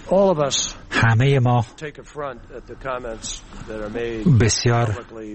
همه ما بسیار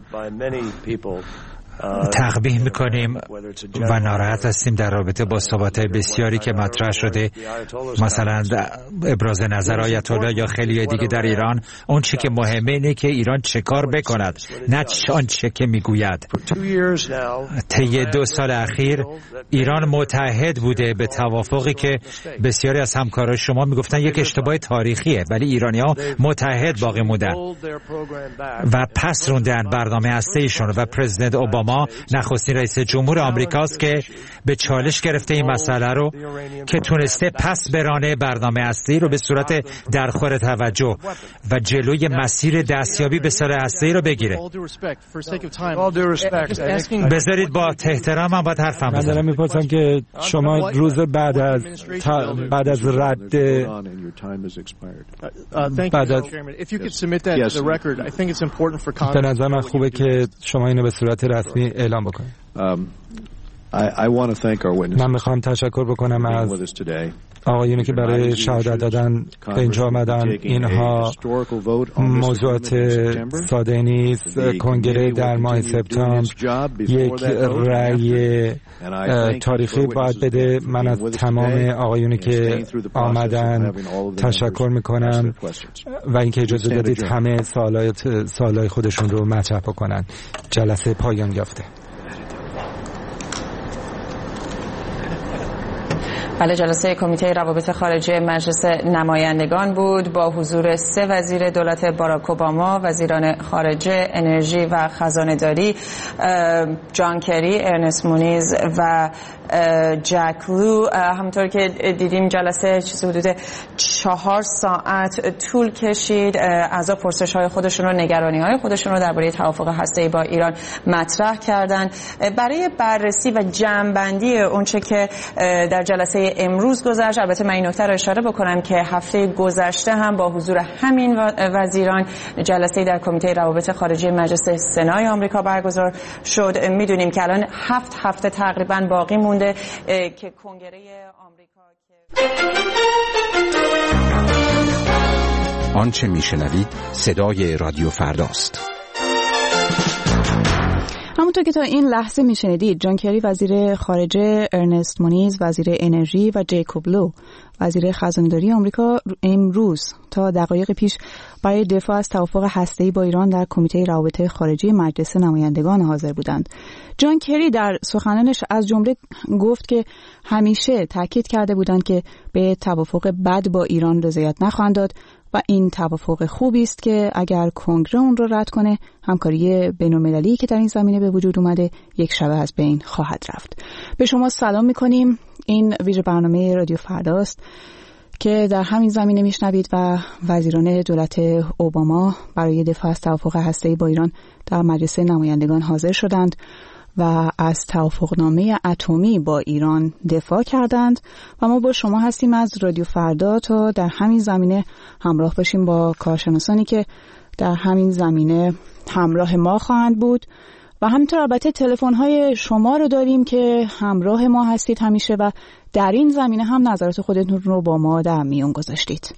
تقبیح میکنیم و ناراحت هستیم در رابطه با صحبت‌های بسیاری که مطرح شده، مثلا ابراز نظر آیت الله یا خیلی دیگه در ایران. اون چی که مهمه اینه که ایران چه کار بکند، نه آن چه که میگوید. طی 2 سال اخیر ایران متحد بوده به توافقی که بسیاری از همکاران شما میگفتن یک اشتباه تاریخیه، ولی ایرانی‌ها متحد باقی موندن و پس روندن برنامه هسته‌ایشون و پرزیدنت اوباما نخستین رئیس جمهور آمریکاست که به چالش گرفته این مسئله رو که تونسته پس برانه برنامه هسته‌ای رو به صورت درخور توجه و جلوی مسیر دستیابی به سلاح هسته‌ای رو بگیره. بذارید با احترام من باید حرفم بزنم. من دارم میپرسم که شما روز بعد از رد به نظر من خوبه که شما اینو به صورت رسمی اعلام بکنید. من میخوام تشکر بکنم از آقایونی که برای شهادت دادن به اینجا آمدن. اینها موضوعات ساده نیست. کنگره در ماه سپتامبر یک رأی تاریخی باید بده. من از تمام آقایونی که آمدن تشکر میکنم و اینکه اجازه دادید همه سوالای خودشون رو مطرح بکنن. جلسه پایان یافته. بله، جلسه کمیته روابط خارجه مجلس نمایندگان بود با حضور 3 وزیر دولت باراک اوباما، وزیران خارجه، انرژی و خزانه‌داری، جان کری، ارنست مونیز و جک لو. همونطور که دیدیم جلسه چیزی حدود 4 ساعت طول کشید. اعضا پرسش‌های خودشون رو، نگرانی‌های خودشون رو درباره توافق هسته‌ای با ایران مطرح کردند. برای بررسی و جمع‌بندی اونچه که در جلسه امروز گذشت، البته من این نکته رو اشاره بکنم که هفته گذشته هم با حضور همین وزیران جلسه در کمیته روابط خارجه مجلس سنای آمریکا برگزار شد. میدونیم که الان 7 هفته تقریبا باقی مونده که کنگره آمریکا آنچه میشنوید صدای رادیو فرداست. همونطور که تا این لحظه میشنیدید، جان کری وزیر خارجه، ارنست مونیز وزیر انرژی و جیکوب لو وزیر خزانه‌داری آمریکا امروز تا دقایق پیش برای دفاع از توافق هسته‌ای با ایران در کمیته روابط خارجه مجلس نمایندگان حاضر بودند. جان کری در سخنانش از جمله گفت که همیشه تاکید کرده بودند که به توافق بد با ایران رضایت نخواهند داد و این توافق خوبی است که اگر کنگره اون رو رد کنه، همکاری بین‌المللی که در این زمینه به وجود اومده یک شبه از بین خواهد رفت. به شما سلام می‌کنیم. این ویژه برنامه رادیو فرداست که در همین زمینه میشنوید و وزیران دولت اوباما برای دفاع از توافق هسته‌ای با ایران در مجلس نمایندگان حاضر شدند و از توافقنامه اتمی با ایران دفاع کردند و ما با شما هستیم از رادیو فردا تا در همین زمینه همراه باشیم با کارشناسانی که در همین زمینه همراه ما خواهند بود و همینطور البته تلفن‌های شما رو داریم که همراه ما هستید همیشه و در این زمینه هم نظرات خودتون رو با ما در میون گذاشتید.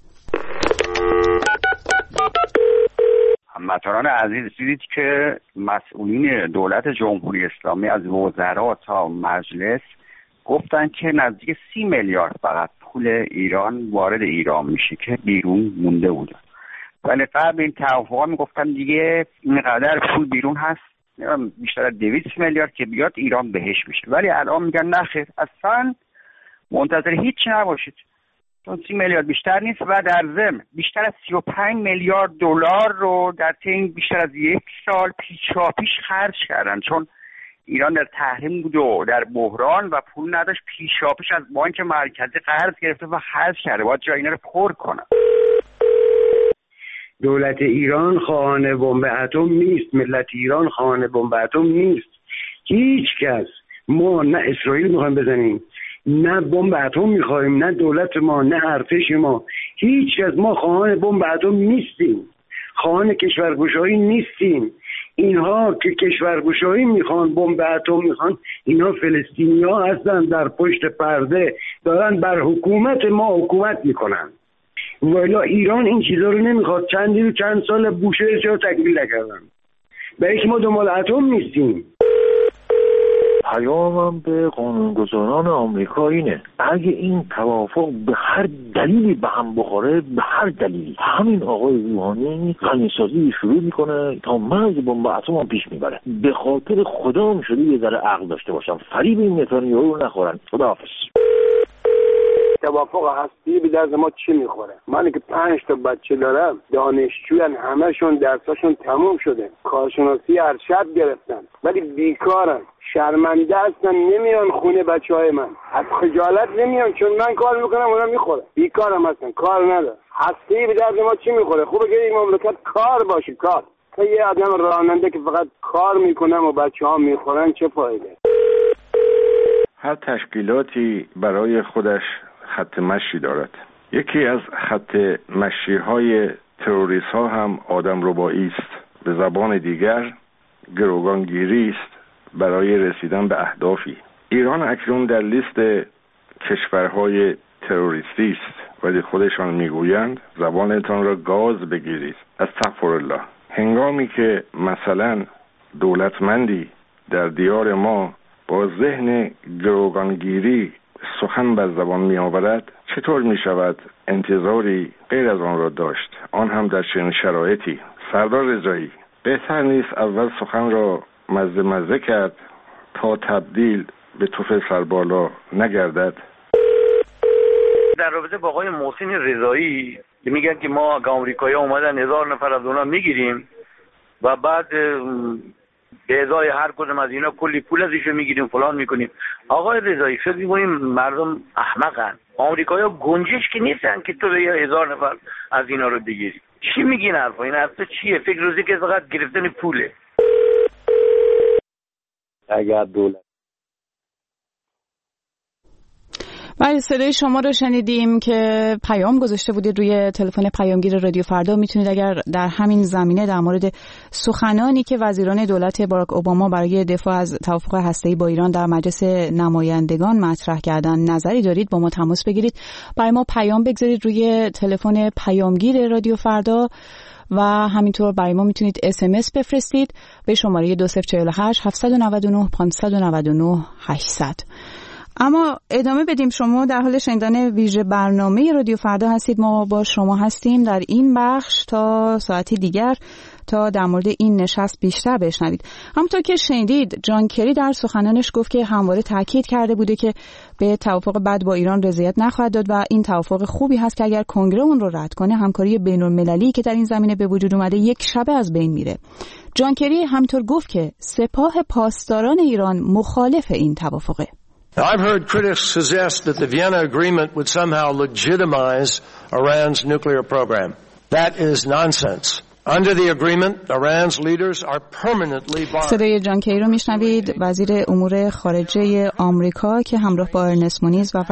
هموطنان عزیز، دیدید که مسئولین دولت جمهوری اسلامی از وزرا تا مجلس گفتن که نزدیک 30 میلیارد فقط پول ایران وارد ایران میشه که بیرون مونده بوده. ولی قبل این توافقا میگفتن دیگه اینقدر پول بیرون هست، بیشتر از 200 میلیارد که بیاد ایران بهش میشه. ولی الان میگن نخیر، اصلا منتظر هیچ نباشید، چون 30 میلیارد بیشتر نیست و در ضمن بیشتر از 35 میلیارد دلار رو در طی بیشتر از 1 سال پیشاپیش خرج کردن، چون ایران در تحریم بود و در بحران و پول نداشت، پیشاپیش از بانک مرکزی قرض گرفته و خرج کرده. باید جای اینا رو پر کنن. دولت ایران خواهان بمب اتم نیست، ملت ایران خواهان بمب اتم نیست. هیچ کس، ما نه اسرائیل میخوایم بزنیم، نه بمب اتم میخوایم، نه دولت ما، نه ارتش ما، هیچ از ما خواهان بمب اتم نیستیم، خواهان کشورگشایی نیستیم. اینها که کشورگشایی میخوان، بمب اتم میخوان، اینها فلسطینی‌ها هستن در پشت پرده دارن بر حکومت ما حکومت میکنن. والا ایران این چیزا رو نمیخواد. چند سال بوشه چرا تکمیل نکردن؟ برای که ما دنبال اتم نیستیم. پیامم به قانونگذاران آمریکا اینه: اگه این توافق به هر دلیلی به هم بخوره، به هر دلیلی، همین آقای روحانی غنیسازی شروع میکنه تا مرز بمب اتم هم پیش میبره. به خاطر خدا شده یه ذره عقل داشته باشم، فریب این نتانیاهو رو نخورن. خداحافظ. توافق هستی به درد ما چی میخوره؟ من که 5 تا بچه دارم، دانشجویان، همشون درساشون تموم شده، کارشناسی ارشد گرفتن، ولی بیکارن، شرمنده هستن، نمیان خونه بچهای من، از خجالت نمیان، چون من کار میکنم اونا میخوره، بیکارم هستن، کار ندارن. هستی به درد ما چی میخوره؟ خوبه که این مملکت کار باشه، کار. تا یه آدم راننده که فقط کار میکنم و بچه‌ها میخورن چه فایده؟ هر تشکیلاتی برای خودش خط مشی دارد. یکی از خط مشی های تروریست ها هم آدمربایی است. به زبان دیگر گروگانگیری است برای رسیدن به اهدافی. ایران اکنون در لیست کشورهای تروریستی است، ولی خودشان میگویند زبانتان را گاز بگیرید. استغفرالله. هنگامی که مثلا دولتمندی در دیار ما با ذهن گروگانگیری سخن بر زبان می آورد، چطور می شود انتظاری غیر از آن را داشت، آن هم در چنین شرایطی؟ سردار رضایی، بهتر نیست اول سخن را مزه کرد تا تبدیل به توف سربالا نگردد؟ در رابطه با آقای محسن رضایی میگن که ما آمریکایی‌ها اومدن 1000 نفر از اونا میگیریم و بعد به ازای هر کدوم از اینا کلی پول ازشون میگیریم، فلان میکنیم. آقای رضایی، فکر می‌کنیم مردم احمقن؟ آمریکایی‌ها گنجش که نیستن که تو به 1000 نفر از اینا رو بگیری. چی میگین حرفا؟ این حرفا چیه؟ فکر روزی که فقط گرفتن پوله. اگر دولت بله، صدای شما رو شنیدیم که پیام گذاشته بودید روی تلفن پیامگیر رادیو فردا. میتونید اگر در همین زمینه در مورد سخنانی که وزیران دولت باراک اوباما برای دفاع از توافق هسته‌ای با ایران در مجلس نمایندگان مطرح کردن نظری دارید، با ما تماس بگیرید، برای ما پیام بگذارید روی تلفن پیامگیر رادیو فردا و همینطور برای ما میتونید SMS بفرستید به شماره 2048 799 599 800. اما ادامه بدیم. شما در حال شنیدن ویژه برنامه رادیو فردا هستید. ما با شما هستیم در این بخش تا ساعتی دیگر تا در مورد این نشست بیشتر بشنوید. همونطور که شنیدید، جان کری در سخنانش گفت که همواره تاکید کرده بوده که به توافق بعد با ایران رضایت نخواهد داد و این توافق خوبی هست که اگر کنگره اون رو رد کنه، همکاری بین‌المللی که در این زمینه به وجود اومده یک شبه از بین میره. جان کری همینطور گفت که سپاه پاسداران ایران مخالف این توافقه. I've heard critics suggest that the Vienna Agreement would somehow legitimize Iran's nuclear program. That is nonsense. Under the agreement, Iran's leaders are permanently barred. صدای جان کری رو میشنوید، وزیر امور خارجه آمریکا که همراه با ارنست مونیز و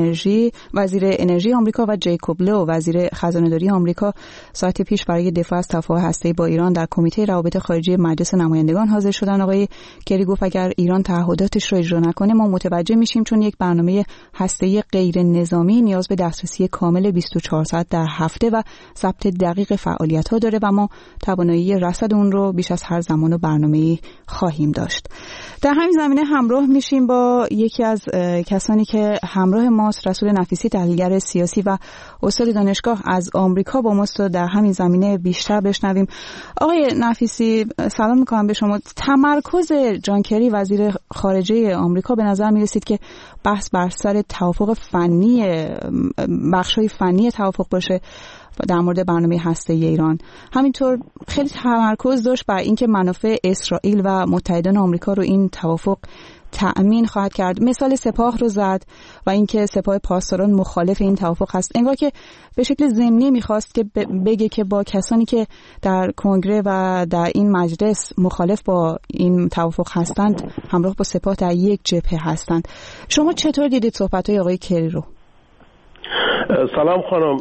وزیر انرژی آمریکا و جیکوب لو وزیر خزانه‌داری آمریکا ساعت پیش برای دفاع از توافق هسته‌ای با ایران در کمیته روابط خارجی مجلس نمایندگان حاضر شدن. آقای کری گفت اگر ایران تعهداتش رو اجرا نکنه ما متوجه میشیم، چون یک برنامه هسته‌ای غیر نظامی نیاز به دسترسی کامل 24 ساعت در هفته و ضبط دقیق فعالیت‌ها داره و ما توانایی رصد اون رو بیش از هر زمان و برنامه‌ای خواهیم داشت. در همین زمینه همراه میشیم با یکی از کسانی که همراه ماست، رسول نفیسی، تحلیلگر سیاسی و استاد دانشگاه از آمریکا با ماست و در همین زمینه بیشتر بشنویم. آقای نفیسی، سلام میکنم به شما. تمرکز جان کری وزیر خارجه آمریکا به نظر میرسید که بحث بر سر توافق فنی، بخش‌های فنی توافق باشه در مورد برنامه هسته‌ای ایران. همینطور خیلی تمرکز داشت بر اینکه منافع اسرائیل و متحدان آمریکا رو این توافق تأمین خواهد کرد. مثال سپاه رو زد و اینکه سپاه پاسداران مخالف این توافق هست. انگار که به شکل ضمنی میخواست که بگه که با کسانی که در کنگره و در این مجلس مخالف با این توافق هستند همراه با سپاه در یک جبهه هستند. شما چطور دیدید صحبت‌های آقای کری رو؟ سلام خانم.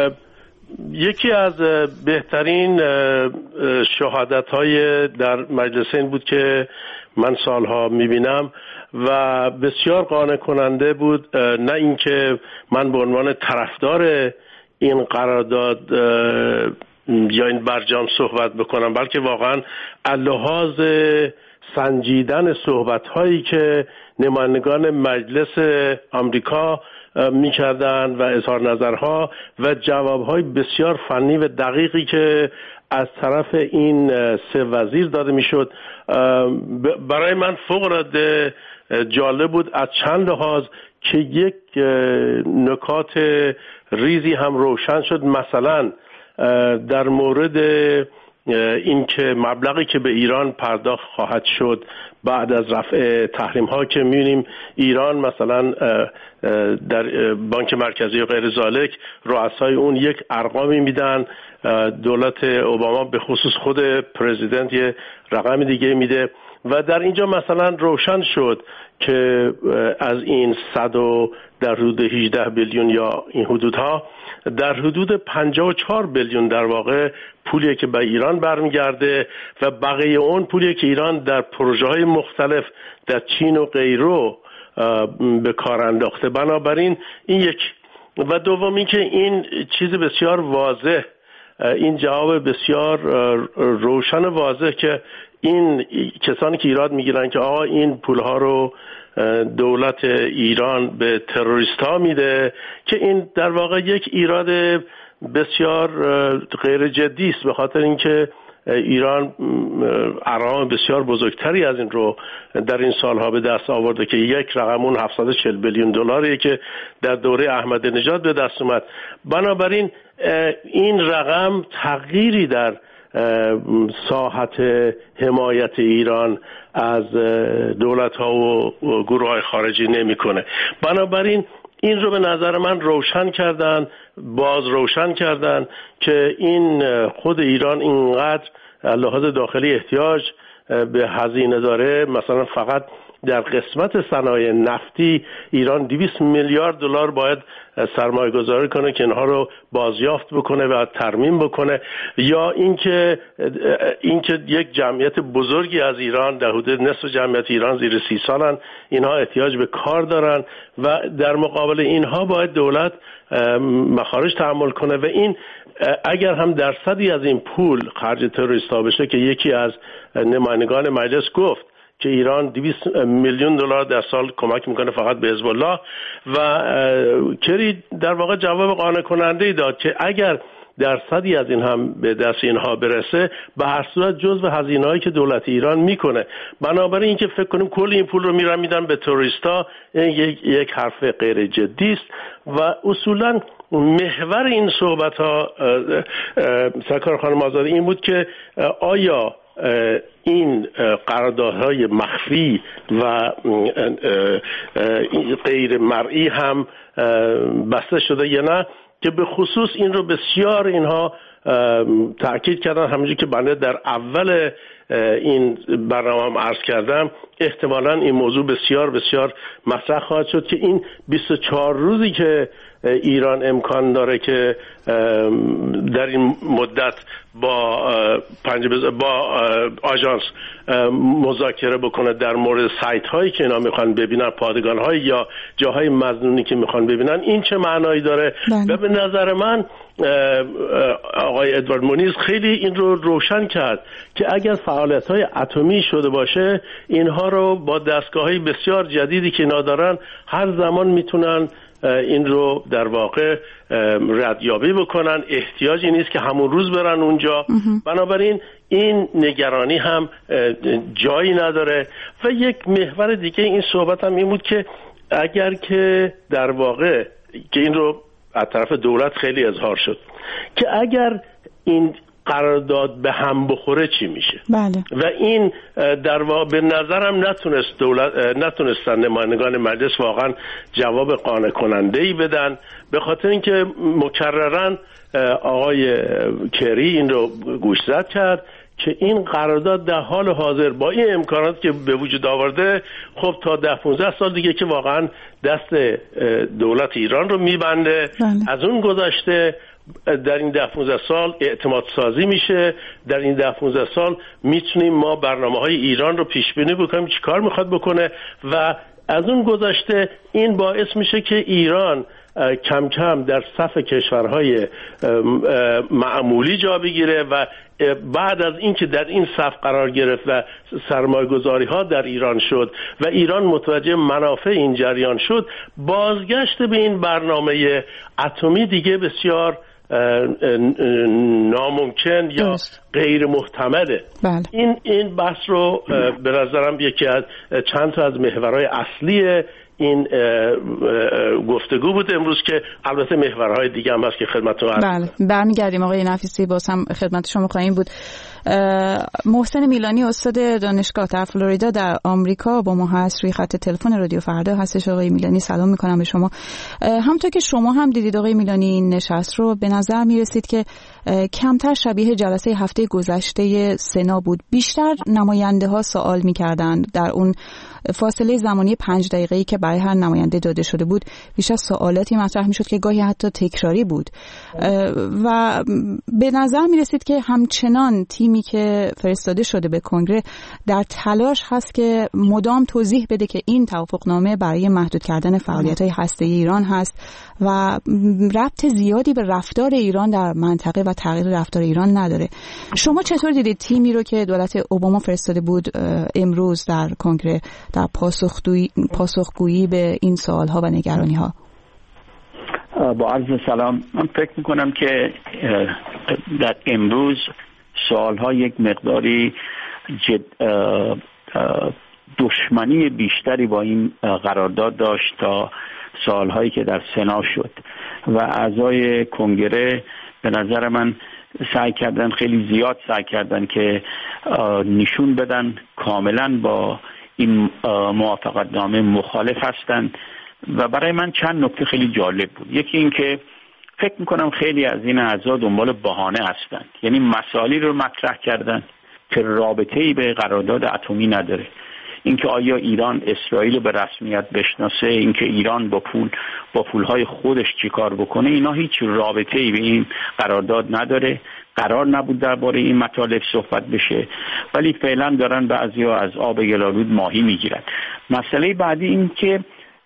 یکی از بهترین شهادت‌های در مجلس این بود که من سالها می‌بینم و بسیار قانع کننده بود. نه اینکه من به عنوان طرفدار این قرارداد یا این برجام صحبت بکنم، بلکه واقعا لحاظ سنجیدن صحبت‌هایی که نمایندگان مجلس آمریکا می‌کردند و اظهار نظرها و جواب‌های بسیار فنی و دقیقی که از طرف این سه وزیر داده میشد، برای من فوق‌العاده جالب بود از چند لحاظ که یک نکات ریزی هم روشن شد. مثلا در مورد اینکه مبلغی که به ایران پرداخت خواهد شد بعد از رفع تحریم ها که می‌بینیم ایران مثلا در بانک مرکزی و غیر ذالک رؤسای اون یک ارقامی میدن، دولت اوباما به خصوص خود پرزیدنت یه رقم دیگه میده و در اینجا مثلا روشن شد که از این 100 در حدود 18 بیلیون یا این حدودها در حدود 54 بیلیون در واقع پولیه که به ایران برمیگرده و بقیه اون پولیه که ایران در پروژه‌های مختلف در چین و غیره به کار انداخته. بنابراین این یک و دوم این که این چیز بسیار واضح، این جواب بسیار روشن واضح که این کسانی که ایراد میگیرن که آقا این پولها رو دولت ایران به تروریست ها میده، که این در واقع یک ایراد بسیار غیر جدی است، به خاطر اینکه ایران ارقام بسیار بزرگتری از این رو در این سالها به دست آورده که یک رقمون 740 بیلیون دلاریه که در دوره احمدی نژاد به دست اومد. بنابراین این رقم تغییری در ساحت حمایت ایران از دولت‌ها و گروه‌های خارجی نمی‌کنه. بنابراین این رو به نظر من روشن کردن که این خود ایران اینقدر لحاظ داخلی احتیاج به هزینه داره. مثلا فقط در قسمت صنایع نفتی ایران 200 میلیارد دلار باید سرمایه گذاری کنه که اینها رو بازیافت بکنه و ترمیم بکنه، یا اینکه یک جمعیت بزرگی از ایران در حدود نصف جمعیت ایران زیر 30 سالن، اینها احتیاج به کار دارن و در مقابل اینها باید دولت مخارج تحمل کنه و این اگر هم درصدی از این پول خرج تروریست‌ها بشه که یکی از نمایندگان مجلس گفت که ایران 200 میلیون دلار در سال کمک میکنه فقط به حزب الله و کری در واقع جواب قانع کننده داد که اگر درصدی از این هم به دست اینها برسه به هر صورت جزو هزینه‌هایی که دولت ایران میکنه. بنابراین اینکه فکر کنیم کل این پول رو میدن به تروریستا یک حرف غیر جدی است و اصولا محور این صحبت ها سرکار خانم آزادی این بود که آیا این قراردادهای مخفی و غیر مرئی هم بسته شده یا نه، که به خصوص این رو بسیار اینها تأکید کردن. همونجوری که بنده در اول این برنامه هم عرض کردم احتمالاً این موضوع بسیار بسیار مطرح خواهد شد که این 24 روزی که ایران امکان داره که در این مدت با آژانس مذاکره بکنه در مورد سایت هایی که اینا میخوان ببینن، پادگان هایی یا جاهای مظنونی که میخوان ببینن، این چه معنایی داره؟ و به نظر من آقای ادوارد مونیز خیلی این رو روشن کرد که اگر فعالیت های اتمی شده باشه اینها رو با دستگاه های بسیار جدیدی که اینا دارن هر زمان میتونن این رو در واقع ردیابی بکنن، احتیاجی نیست که همون روز برن اونجا. بنابراین این نگرانی هم جایی نداره. و یک محور دیگه این صحبت هم این بود که اگر که در واقع که این رو از طرف دولت خیلی اظهار شد که اگر این قرارداد به هم بخوره چی میشه؟ بله. و این در واقع به نظرم نتونستن نمایندگان مجلس واقعا جواب قانع کننده‌ای بدن، به خاطر اینکه مکررن آقای کری این رو گوشزد کرد که این قرارداد در حال حاضر با این امکانات که به وجود آورده خب تا 10-15 سال دیگه که واقعا دست دولت ایران رو میبنده. از اون گذشته در این 10-15 سال اعتماد سازی میشه، در این 10-15 سال میتونیم ما برنامه‌های ایران رو پیش بینی بکنیم چی کار میخواد بکنه و از اون گذشته این باعث میشه که ایران کم کم در صف کشورهای معمولی جا بگیره و بعد از اینکه در این صف قرار گرفت و سرمایه‌گذاری ها در ایران شد و ایران متوجه منافع این جریان شد، بازگشت به این برنامه اتمی دیگه بسیار ناممکن یا غیر محتمله. بله. این بحث رو به نظرم یکی از چند تا از محورهای اصلی این گفتگو بود امروز که البته محورهای دیگه هم هست که خدمتتون عرض کردم. بله، برمیگردیم آقای نفیسی، باز هم خدمت شما خواهیم بود. محسن میلانی استاد دانشگاه در فلوریدا در آمریکا با ما هست، روی خط تلفن رادیو فردا هستش. آقای میلانی سلام میکنم به شما. همونطور که شما هم دیدید آقای میلانی، این نشست رو به نظر میرسید که کمتر شبیه جلسه هفته گذشته سنا بود، بیشتر نماینده ها سوال میکردند. در اون فاصله زمانی 5 دقیقه‌ای که برای هر نماینده داده شده بود بیشتر سوالاتی مطرح میشد که گاهی حتی تکراری بود و به نظر میرسید که همچنان تیمی که فرستاده شده به کنگره در تلاش هست که مدام توضیح بده که این توافقنامه برای محدود کردن فعالیت‌های هسته‌ای ایران هست و ربط زیادی به رفتار ایران در منطقه و تغییر رفتار ایران نداره. شما چطور دیدید تیمی رو که دولت اوباما فرستاده بود امروز در کنگره در پاسخگویی به این سوال‌ها و نگرانی‌ها؟ با عرض سلام، من فکر می‌کنم که در امروز سوال‌ها یک مقداری دشمنی بیشتری با این قرارداد داشت تا سوال‌هایی که در سنا شد و اعضای کنگره به نظر من خیلی زیاد سعی کردن که نشون بدن کاملا با این موافقتنامه مخالف هستند و برای من چند نکته خیلی جالب بود. یکی این که فکر میکنم خیلی از این اعضا دنبال بهانه هستند، یعنی مسائلی رو مطرح کردن که رابطه‌ای به قرارداد اتمی نداره. اینکه آیا ایران اسرائیل به رسمیت بشناسه، اینکه ایران با پولهای خودش چیکار بکنه، اینا هیچ رابطه‌ای به این قرارداد نداره. قرار نبود درباره این مطالب صحبت بشه، ولی فعلا دارن بعضیا از آب گلالود ماهی میگیرن. مسئله بعدی این که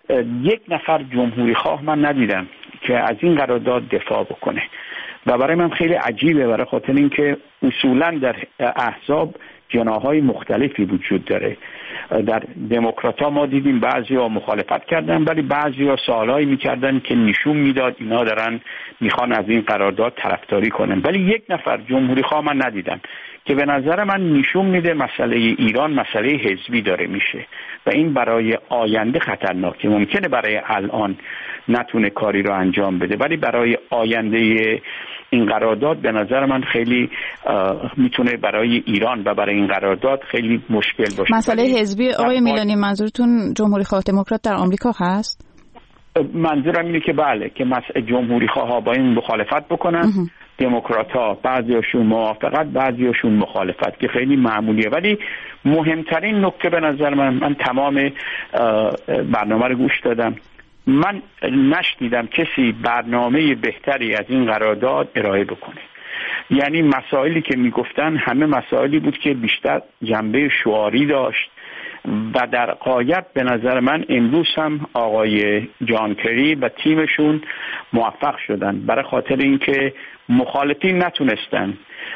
یک نفر جمهوری خواه من ندیدم که از این قرارداد دفاع بکنه و برای من خیلی عجیبه، برای خاطر اینکه اصولا در احزاب جناح‌های مختلفی وجود داره. در دموکرات‌ها ما دیدیم بعضی‌ها مخالفت کردن، ولی بعضی‌ها سوالایی می‌کردن که نشون میداد اینا دارن میخوان از این قرارداد طرفداری کنن، ولی یک نفر جمهوری خواه من ندیدم که به نظر من نشون میده مسئله ایران مسئله حزبی داره میشه و این برای آینده خطرناکه. ممکنه برای الان نتونه کاری رو انجام بده، ولی برای آینده این قرارداد به نظر من خیلی میتونه برای ایران و برای این قرارداد خیلی مشکل باشه. مسئله حزبی آقای میلانی منظورتون جمهوری خواه دموکرات در آمریکا هست؟ منظورم اینه که بله، که جمهوری خواه با این مخالفت بکنن، دموکرات ها بعضیاشون موافقت بعضیاشون مخالفت که خیلی معمولیه. ولی مهمترین نکته به نظر من تمام برنامه رو گوش دادم، من نشنیدم کسی برنامه بهتری از این قرارداد ارائه بکنه. یعنی مسائلی که میگفتن همه مسائلی بود که بیشتر جنبه شعاری داشت و در غایت به نظر من امروز هم آقای جان کری و تیمشون موفق شدن، برای خاطر اینکه مخالفین نتونستن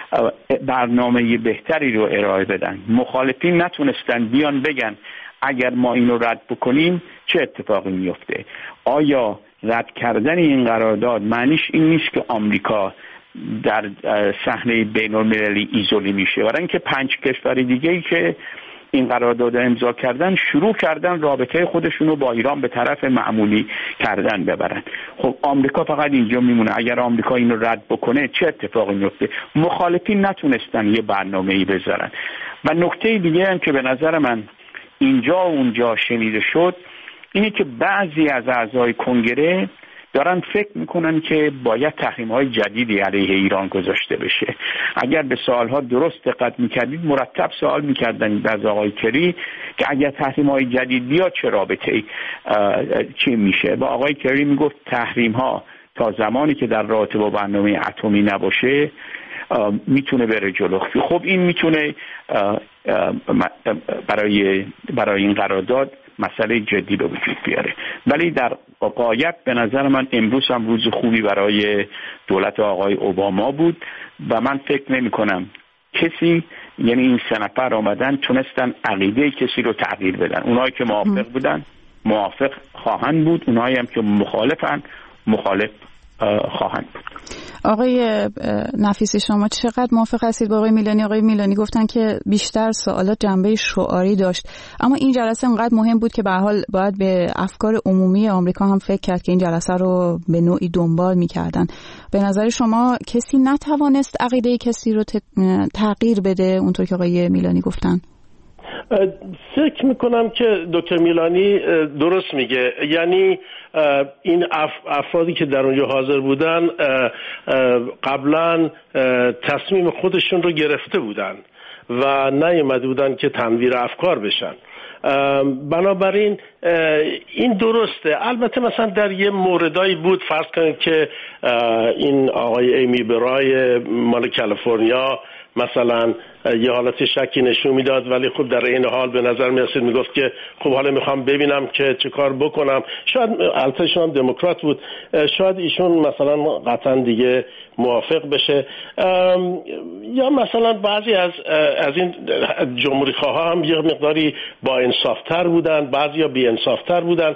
برنامه بهتری رو ارائه بدن. مخالفین نتونستن بیان بگن اگر ما اینو رد بکنیم چه اتفاقی میفته. آیا رد کردن این قرارداد معنیش این نیست که آمریکا در صحنه بین‌المللی ایزوله میشه، برای اینکه 5 کشور دیگه‌ای که این قرارداد امضا کردن شروع کردن رابطه خودشون رو با ایران به طرف معمولی کردن ببرن. خب آمریکا فقط اینجا میمونه. اگر آمریکا اینو رد بکنه چه اتفاقی میفته؟ مخالفین نتونستن یه برنامه‌ای بذارن. و نکته دیگه هم که به نظر من اینجا و اونجا شنیده شد اینه که بعضی از اعضای کنگره دارن فکر میکنن که باید تحریم‌های جدیدی علیه ایران گذاشته بشه. اگر به سوالها درست دقت میکردید مرتب سوال میکردن از آقای کری که اگر تحریم‌های جدید بیاد چه رابطه‌ای چی میشه. با آقای کری میگفت تحریم‌ها تا زمانی که در رابطه با برنامه اتمی نباشه میتونه بره جلو. خب این میتونه برای این قرارداد مسئله جدی به وجود بیاره. ولی در غایت به نظر من امروز هم روز خوبی برای دولت آقای اوباما بود و من فکر نمی کنم کسی، یعنی این 3 نفر آمدن تونستن عقیده کسی رو تغییر بدن. اونایی که موافق بودن موافق خواهند بود، اونایی هم که مخالفن مخالف خواهند بود. آقای نفیسی شما چقدر موافق هستید با آقای میلانی؟ آقای میلانی گفتن که بیشتر سوالات جنبه شعاری داشت، اما این جلسه انقدر مهم بود که به هر حال باید به افکار عمومی آمریکا هم فکر کرد که این جلسه رو به نوعی دنبال می‌کردن. به نظر شما کسی نتوانست عقیده کسی رو تغییر بده اونطور که آقای میلانی گفتن؟ فکر میکنم که دکتر میلانی درست میگه. یعنی این افرادی که در اونجا حاضر بودن قبلا تصمیم خودشون رو گرفته بودن و نیامده بودن که تنویر افکار بشن. بنابراین این درسته. البته مثلا در یه موردایی بود، فرض کنید که این آقای ایمی برای مال کالیفرنیا مثلا یه حالت شکی نشون میداد، ولی خب در این حال به نظر میرسید میگفت که خب حالا میخوام ببینم که چه کار بکنم. شاید البته ایشون هم دموکرات بود، شاید ایشون مثلا قطعا دیگه موافق بشه. یا مثلا بعضی از این جمهوری خواه هم یه مقداری با انصافتر بودن، بعضی ها بی انصافتر بودن.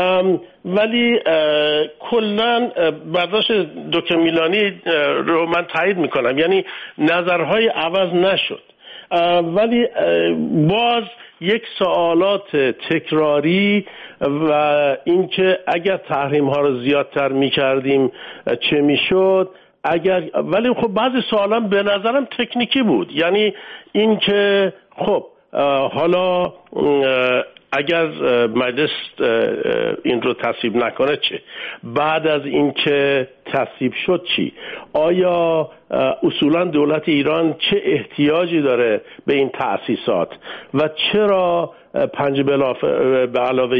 ولی کلا برداشت دکتر میلانی رو من تایید میکنم، یعنی نظرهای عوض نشد، ولی باز یک سوالات تکراری و اینکه اگر تحریم ها رو زیادتر میکردیم چه میشد، ولی خب بعضی سوالا به نظرم تکنیکی بود. یعنی اینکه خب حالا اگر مجلس این رو تصویب نکنه چه؟ بعد از اینکه تصویب شد چی؟ آیا اصولا دولت ایران چه احتیاجی داره به این تأسیسات و چرا 5 به علاوه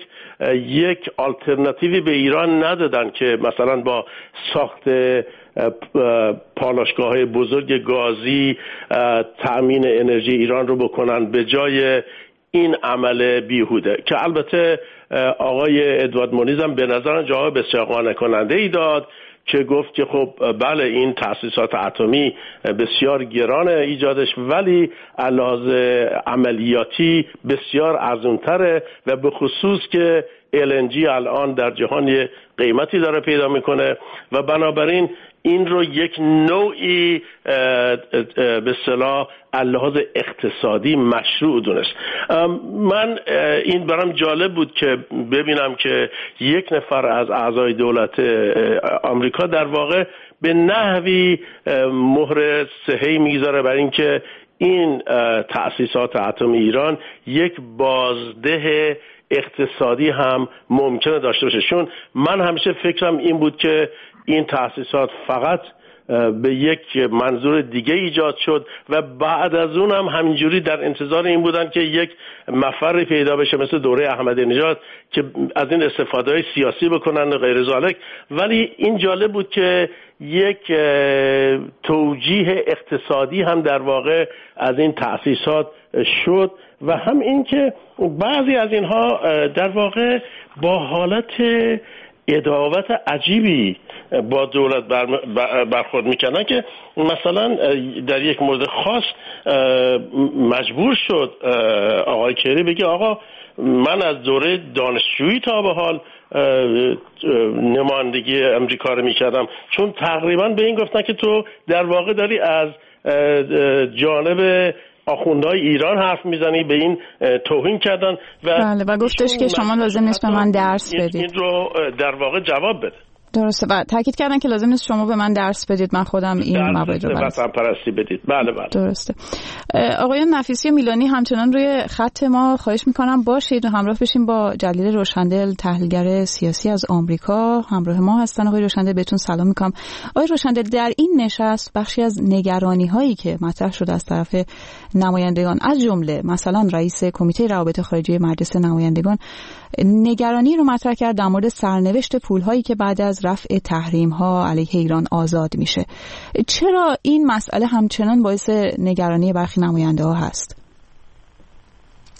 یک آلترناتیوی به ایران ندادن که مثلا با ساخت پالایشگاه‌های بزرگ گازی تأمین انرژی ایران رو بکنن به جای این عمل بیهوده؟ که البته آقای ادوارد مونیز هم به نظرم جواب بسیار قانع کننده ای داد که گفت که خب بله این تأسیسات اتمی بسیار گران ایجادش، ولی علاوه عملیاتی بسیار ارزان‌تره و به خصوص که LNG الان در جهان یه قیمتی داره پیدا میکنه و بنابراین این رو یک نوعی به اصطلاح لحاظ اقتصادی مشروع دونست. من این برام جالب بود که ببینم که یک نفر از اعضای دولت آمریکا در واقع به نحوی مهر صحیح میگذاره برای اینکه این تأسیسات اتمی ایران یک بازده اقتصادی هم ممکنه داشته باشه. چون من همیشه فکرم این بود که این تأسیسات فقط به یک منظور دیگه ایجاد شد و بعد از اون هم همینجوری در انتظار این بودن که یک مفر پیدا بشه مثل دوره احمدی نژاد که از این استفاده‌های سیاسی بکنن و غیر ذالک. ولی این جالب بود که یک توجیه اقتصادی هم در واقع از این تأسیسات شد و هم این که بعضی از اینها در واقع با حالت عداوت عجیبی با دولت برخورد میکنن که مثلا در یک مورد خاص مجبور شد آقای کری بگه آقا من از دوره دانشجویی تا به حال نمایندگی امریکا رو میکردم، چون تقریبا به این گفتن که تو در واقع داری از جانب آخوندهای ایران حرف میزنی، به این توهین کردن و گفتش که شما لازم نیست به من درس بدید، این رو در واقع جواب بده. درسته و تاکید کردن که لازم نیست شما به من درس بدید، من خودم این موارد رو وطن پرستی بدید. بله بله درسته. آقایان نفیسی و میلانی همچنان روی خط ما، خواهش میکنم باشید و همراه بشیم با جلیل روشندل تحلیلگر سیاسی از آمریکا. همراه ما هستن. آقای روشندل بهتون سلام میکنم. آقای روشندل، در این نشست بخشی از نگرانی هایی که مطرح شده از طرف نمایندگان از جمله مثلا رئیس کمیته روابط خارجی مجلس نمایندگان نگرانی رو مطرح کرد در مورد سرنوشت پول‌هایی که بعد از رفع تحریم‌ها علیه ایران آزاد میشه. چرا این مسئله همچنان باعث نگرانی برخی نماینده‌ها هست؟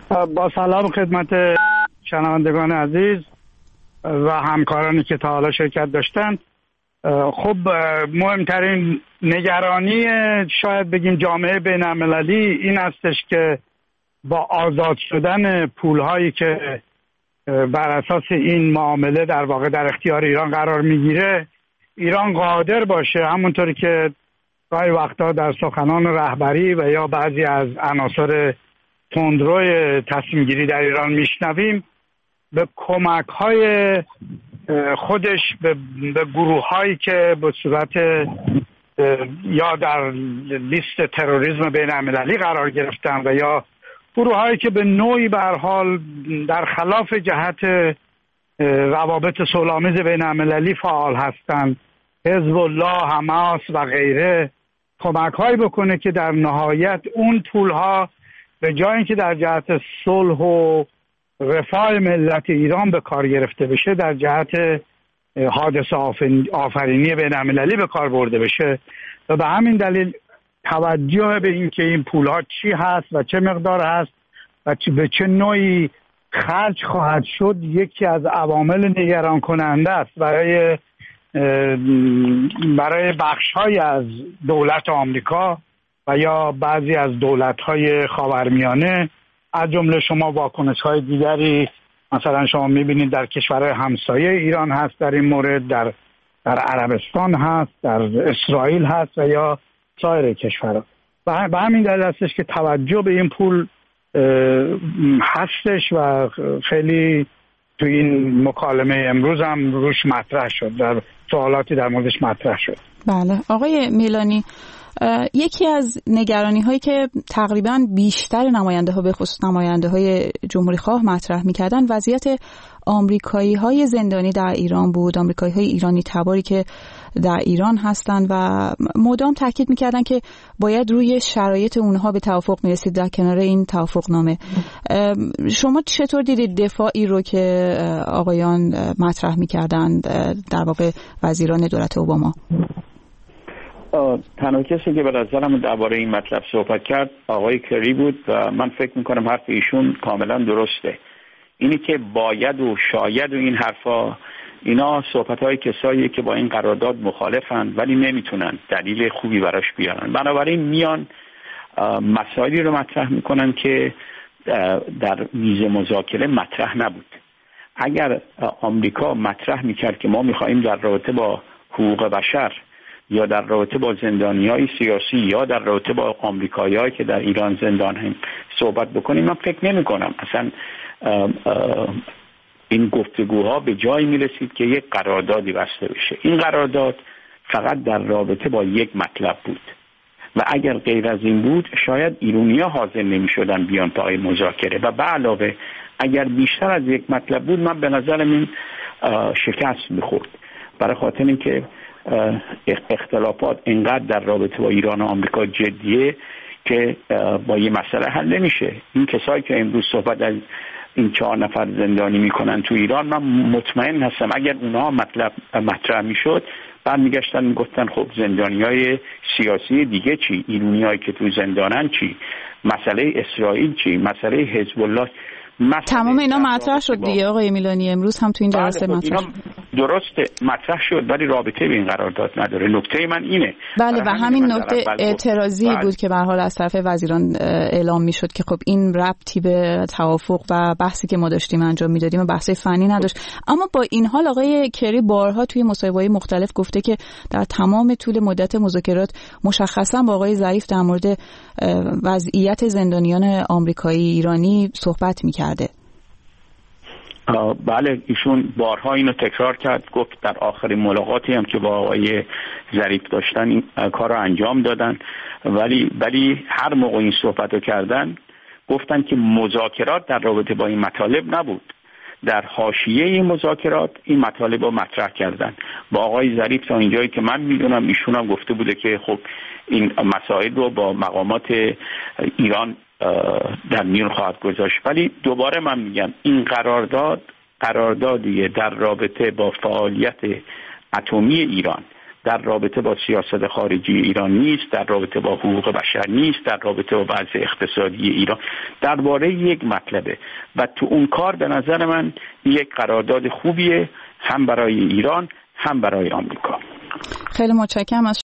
با سلام خدمت شنوندگان عزیز و همکارانی که تا حالا شرکت داشتن. خب مهمترین نگرانی شاید بگیم جامعه بین المللی این هستش که با آزاد شدن پولهایی که بر اساس این معامله در واقع در اختیار ایران قرار میگیره، ایران قادر باشه همونطوری که گاهی وقتا در سخنان رهبری و یا بعضی از عناصر تندروی تصمیم گیری در ایران میشنویم، به کمک های خودش به گروه هایی که به صورت یا در لیست تروریسم بین المللی قرار گرفتن و یا گروه هایی که به نوعی به هر حال در خلاف جهت روابط صلح‌آمیز بین المللی فعال هستند، حزب الله، حماس و غیره، کمک هایی بکنه که در نهایت اون پول ها به جای اینکه در جهت صلح و رفاه ملت ایران به کار گرفته بشه، در جهت حادثه آفرینی بین المللی به کار برده بشه. و به همین دلیل توجه به این که این پولها چی هست و چه مقدار هست و به چه نوعی خرج خواهد شد یکی از عوامل نگران کننده است برای بخش‌های از دولت آمریکا و یا بعضی از دولت‌های خاورمیانه، از جمله شما واکنش‌های دیگری مثلا شما می‌بینید در کشورهای همسایه ایران هست، در این مورد در عربستان هست، در اسرائیل هست و یا سایر کشورها. به همین دلیل هستش که توجه به این پول هستش و خیلی تو این مکالمه امروز هم روش مطرح شد، در سوالاتی در موردش مطرح شد. بله آقای میلانی، یکی از نگرانی هایی که تقریبا بیشتر نماینده ها به خصوص نماینده های جمهوری خواه مطرح میکردن وضعیت آمریکایی های زندانی در ایران بود، آمریکایی های ایرانی تباری که در ایران هستند و مدام تاکید میکردن که باید روی شرایط اونها به توافق میرسید در کنار این توافقنامه. شما چطور دیدید دفاعی رو که آقایان مطرح میکردند، در واقع وزیران دولت اوباما؟ تنها کسی که به نظرم درباره این مطلب صحبت کرد آقای کری بود و من فکر میکنم حرف ایشون کاملا درسته. اینی که باید و شاید و این حرفا، اینا صحبت‌های کسایی که با این قرارداد مخالفن ولی نمیتونن دلیل خوبی براش بیارن، بنابراین میان مسائلی رو مطرح میکنن که در میز مذاکره مطرح نبود. اگر آمریکا مطرح میکرد که ما میخواهیم در رابطه با حقوق بشر یا در رابطه با زندانیای سیاسی یا در رابطه با آمریکایی‌هایی که در ایران زندان هم صحبت بکنیم، من فکر نمی‌کنم اصلا این گفتگوها به جایی میرسید که یک قراردادی بسته بشه. این قرارداد فقط در رابطه با یک مطلب بود و اگر غیر از این بود شاید ایرانی‌ها حاضر نمی‌شدن بیان پای مذاکره و به علاوه اگر بیشتر از یک مطلب بود من به نظرم این شکست می‌خورد، برای خاطر اینکه اختلافات اینقدر در رابطه با ایران و آمریکا جدیه که با یه مسئله حل نمیشه. این کسایی که امروز صحبت از این 4 نفر زندانی میکنن تو ایران، من مطمئن هستم اگر اونها مطرح میشد برمیگشتن میگفتن خب زندانیای سیاسی دیگه چی؟ ایرانیایی که تو زندانن چی؟ مسئله اسرائیل چی؟ مسئله حزب الله. تمام اینا مطرح شد دیگه آقای میلانی، امروز هم تو این جلسه مطرح درسته مطرح شد ولی رابطه به این قرارداد نداره. نکته من اینه. بله و همین نکته اعتراضی بود که به هر حال از طرف وزیران اعلام میشد که خب این ربطی به توافق و بحثی که ما داشتیم انجام میدادیم و بحث فنی نداشت. اما با این حال آقای کری بارها توی مصاحبه‌های مختلف گفته که در تمام طول مدت مذاکرات مشخصا با آقای ظریف در مورد وضعیت زندانیان آمریکایی ایرانی صحبت می‌کرد. بله ایشون بارها اینو تکرار کرد، گفت در آخرین ملاقاتی هم که با آقای ظریف داشتن این کار رو انجام دادن، ولی هر موقع این صحبت رو کردن گفتن که مذاکرات در رابطه با این مطالب نبود. در حاشیه این مذاکرات این مطالب رو مطرح کردن. با آقای ظریف تا اینجایی که من میدونم ایشون هم گفته بوده که خب این مسائل رو با مقامات ایران در میون خواهد گذاشت. ولی دوباره من میگم این قراردادیه در رابطه با فعالیت اتمی ایران در رابطه با سیاست خارجی ایران نیست، در رابطه با حقوق بشر نیست، در رابطه با وضع اقتصادی ایران، درباره یک مطلبه و تو اون کار به نظر من یک قرارداد خوبیه هم برای ایران هم برای آمریکا. خیلی متشکرم از